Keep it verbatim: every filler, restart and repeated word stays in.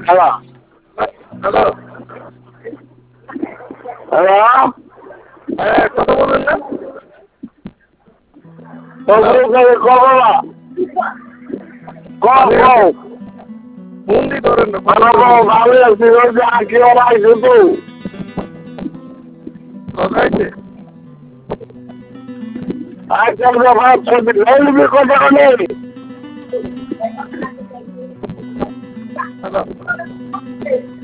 hello hello hello হ্যাঁ কথা বলবেন না কবা কও কও বন্দি ধরেন না ভালো ভালো আছি আর কি আইছো তো কথাইছে আজকাল ব্যাপার ছবি লইবি কথা নেই হ্যালো